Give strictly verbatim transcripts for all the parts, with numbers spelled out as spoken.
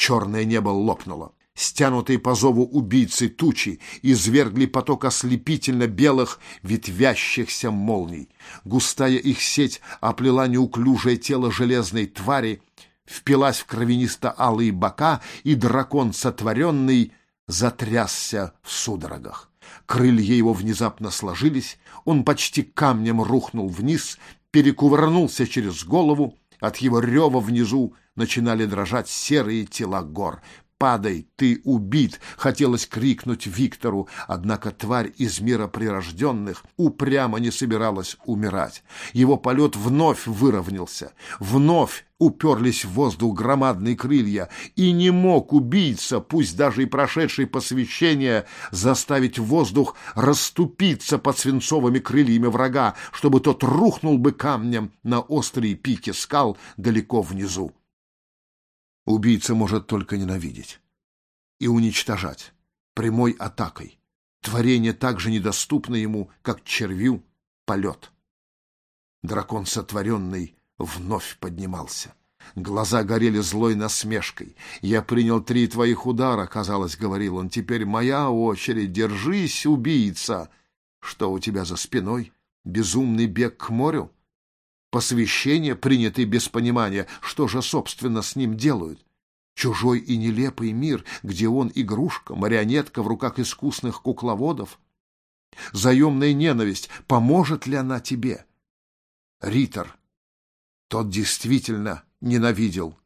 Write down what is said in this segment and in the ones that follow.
Черное небо лопнуло. Стянутые по зову убийцы тучи извергли поток ослепительно белых ветвящихся молний. Густая их сеть оплела неуклюжее тело железной твари, впилась в кровянисто-алые бока, и дракон сотворенный затрясся в судорогах. Крылья его внезапно сложились, он почти камнем рухнул вниз, перекувырнулся через голову. От его рева внизу начинали дрожать серые тела гор. «Падай, ты убит!» — хотелось крикнуть Виктору, однако тварь из мира прирожденных упрямо не собиралась умирать. Его полет вновь выровнялся, вновь уперлись в воздух громадные крылья, и не мог убийца, пусть даже и прошедший посвящение, заставить воздух расступиться под свинцовыми крыльями врага, чтобы тот рухнул бы камнем на острые пики скал далеко внизу. Убийца может только ненавидеть и уничтожать прямой атакой. Творение так же недоступно ему, как червю полет. Дракон сотворенный вновь поднимался. Глаза горели злой насмешкой. «Я принял три твоих удара», — казалось, говорил он. «Теперь моя очередь. Держись, убийца!» «Что у тебя за спиной? Безумный бег к морю? Посвящение, принятое без понимания, что же, собственно, с ним делают? Чужой и нелепый мир, где он игрушка, марионетка в руках искусных кукловодов? Заемная ненависть, поможет ли она тебе? Риттер, тот действительно ненавидел».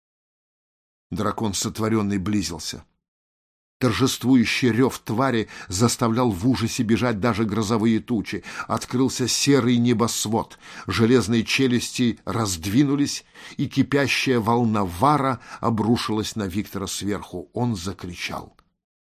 Дракон сотворенный близился. Торжествующий рев твари заставлял в ужасе бежать даже грозовые тучи. Открылся серый небосвод, железные челюсти раздвинулись, и кипящая волна вара обрушилась на Виктора сверху. Он закричал.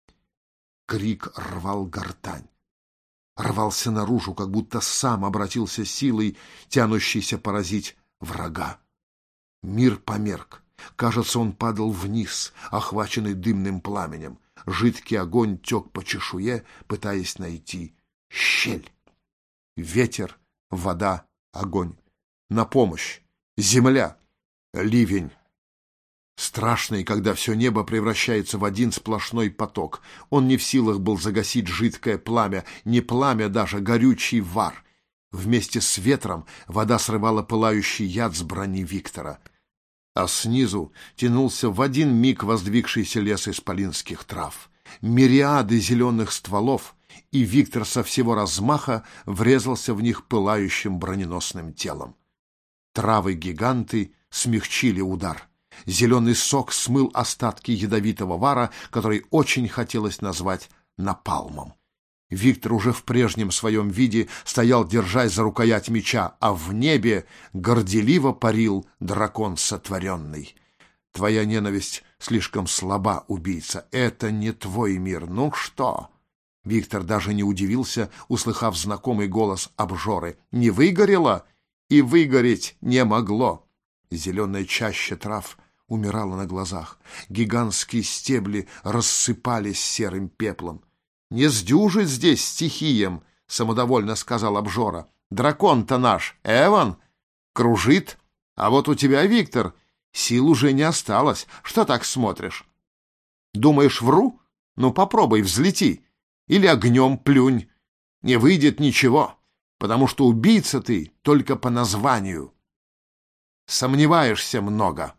Крик рвал гортань, рвался наружу, как будто сам обратился силой, тянущейся поразить врага. Мир померк. Кажется, он падал вниз, охваченный дымным пламенем. Жидкий огонь тек по чешуе, пытаясь найти щель. Ветер, вода, огонь. На помощь. Земля. Ливень. Страшный, когда все небо превращается в один сплошной поток. Он не в силах был загасить жидкое пламя, не пламя даже, горючий вар. Вместе с ветром вода срывала пылающий яд с брони Виктора. А снизу тянулся в один миг воздвигшийся лес исполинских трав. Мириады зеленых стволов, и Виктор со всего размаха врезался в них пылающим броненосным телом. Травы-гиганты смягчили удар. Зеленый сок смыл остатки ядовитого вара, который очень хотелось назвать напалмом. Виктор уже в прежнем своем виде стоял, держась за рукоять меча, а в небе горделиво парил дракон сотворенный. «Твоя ненависть слишком слаба, убийца. Это не твой мир. Ну что?» Виктор даже не удивился, услыхав знакомый голос обжоры. «Не выгорело? И выгореть не могло!» Зеленая чаща трав умирала на глазах. Гигантские стебли рассыпались серым пеплом. «Не сдюжит здесь стихиям», — самодовольно сказал обжора. «Дракон-то наш, Эван, кружит, а вот у тебя, Виктор, сил уже не осталось. Что так смотришь? Думаешь, вру? Ну, попробуй, взлети. Или огнем плюнь. Не выйдет ничего, потому что убийца ты только по названию. Сомневаешься много».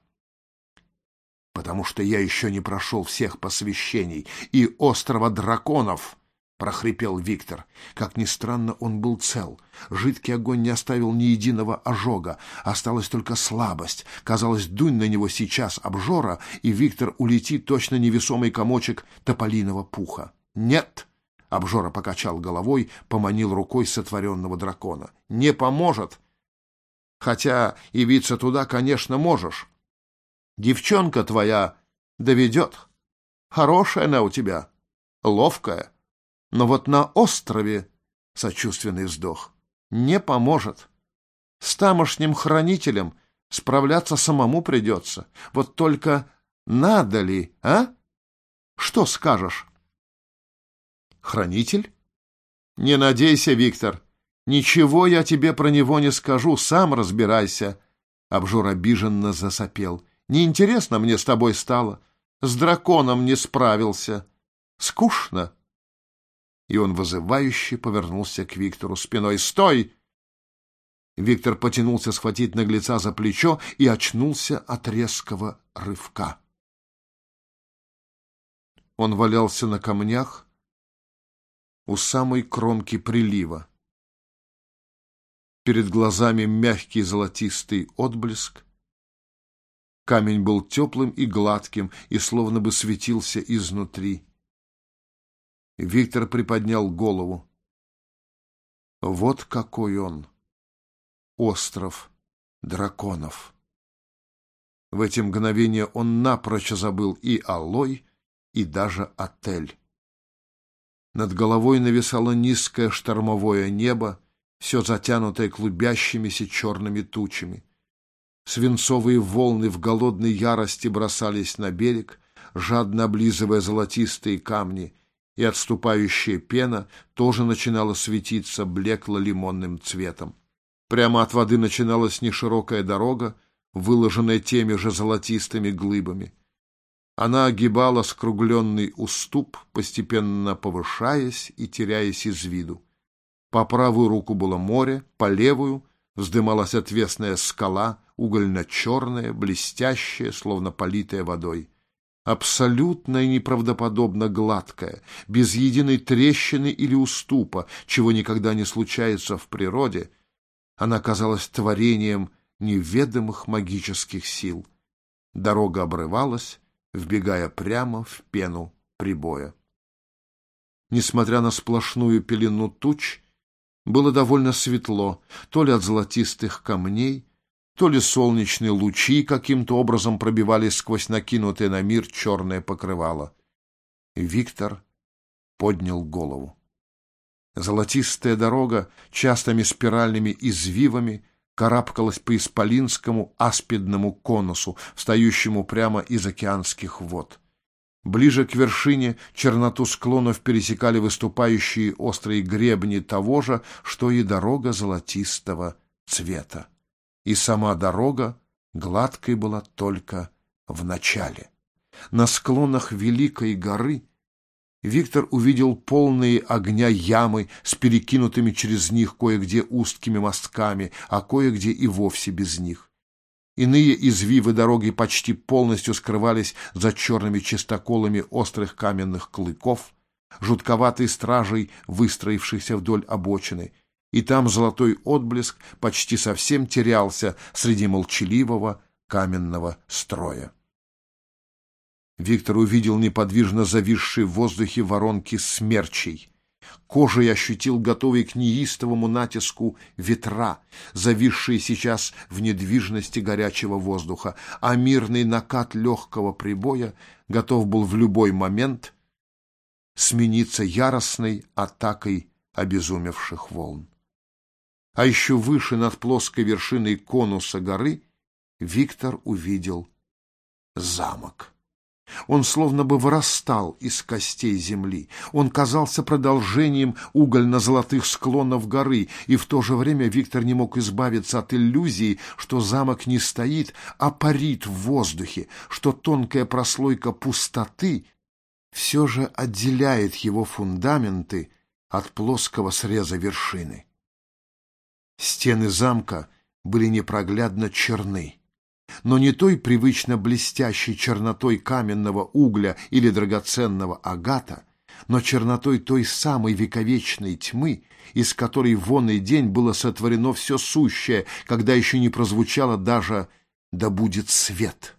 «Потому что я еще не прошел всех посвящений и острова драконов», — прохрипел Виктор. Как ни странно, он был цел. Жидкий огонь не оставил ни единого ожога. Осталась только слабость. Казалось, дунь на него сейчас обжора, и Виктор улетит точно невесомый комочек тополиного пуха. «Нет!» — обжора покачал головой, поманил рукой сотворенного дракона. «Не поможет! Хотя явиться туда, конечно, можешь. Девчонка твоя доведет. Хорошая она у тебя, ловкая. Но вот на острове, — сочувственный вздох, — не поможет. С тамошним хранителем справляться самому придется. Вот только надо ли, а? Что скажешь?» «Хранитель? Не надейся, Виктор. Ничего я тебе про него не скажу, сам разбирайся». Обжор обиженно засопел. «Неинтересно мне с тобой стало. С драконом не справился. Скучно. И он вызывающе повернулся к Виктору спиной. «Стой!» Виктор потянулся схватить наглеца за плечо и очнулся от резкого рывка. Он валялся на камнях у самой кромки прилива. Перед глазами мягкий золотистый отблеск. Камень был теплым и гладким и словно бы светился изнутри. Виктор приподнял голову. Вот какой он! Остров драконов! В эти мгновения он напрочь забыл и Алой, и даже отель. Над головой нависало низкое штормовое небо, все затянутое клубящимися черными тучами. Свинцовые волны в голодной ярости бросались на берег, жадно облизывая золотистые камни, и отступающая пена тоже начинала светиться блекло-лимонным цветом. Прямо от воды начиналась неширокая дорога, выложенная теми же золотистыми глыбами. Она огибала скругленный уступ, постепенно повышаясь и теряясь из виду. По правую руку было море, по левую вздымалась отвесная скала, угольно-черная, блестящая, словно политая водой. Абсолютно и неправдоподобно гладкая, без единой трещины или уступа, чего никогда не случается в природе, она казалась творением неведомых магических сил. Дорога обрывалась, вбегая прямо в пену прибоя. Несмотря на сплошную пелену туч, было довольно светло, то ли от золотистых камней, то ли солнечные лучи каким-то образом пробивались сквозь накинутое на мир черное покрывало. Виктор поднял голову. Золотистая дорога частыми спиральными извивами карабкалась по исполинскому аспидному конусу, встающему прямо из океанских вод. Ближе к вершине черноту склонов пересекали выступающие острые гребни того же, что и дорога золотистого цвета. И сама дорога гладкой была только в начале. На склонах Великой горы Виктор увидел полные огня ямы с перекинутыми через них кое-где узкими мостками, а кое-где и вовсе без них. Иные извивы дороги почти полностью скрывались за черными чистоколами острых каменных клыков, жутковатой стражей, выстроившихся вдоль обочины, и там золотой отблеск почти совсем терялся среди молчаливого каменного строя. Виктор увидел неподвижно зависшие в воздухе воронки смерчей. Кожей ощутил готовый к неистовому натиску ветра, зависшие сейчас в недвижности горячего воздуха, а мирный накат легкого прибоя готов был в любой момент смениться яростной атакой обезумевших волн. А еще выше, над плоской вершиной конуса горы, Виктор увидел замок. Он словно бы вырастал из костей земли. Он казался продолжением угольно-золотых склонов горы, и в то же время Виктор не мог избавиться от иллюзии, что замок не стоит, а парит в воздухе, что тонкая прослойка пустоты все же отделяет его фундаменты от плоского среза вершины. Стены замка были непроглядно черны, но не той привычно блестящей чернотой каменного угля или драгоценного агата, но чернотой той самой вековечной тьмы, из которой в онный день было сотворено все сущее, когда еще не прозвучало даже «да будет свет».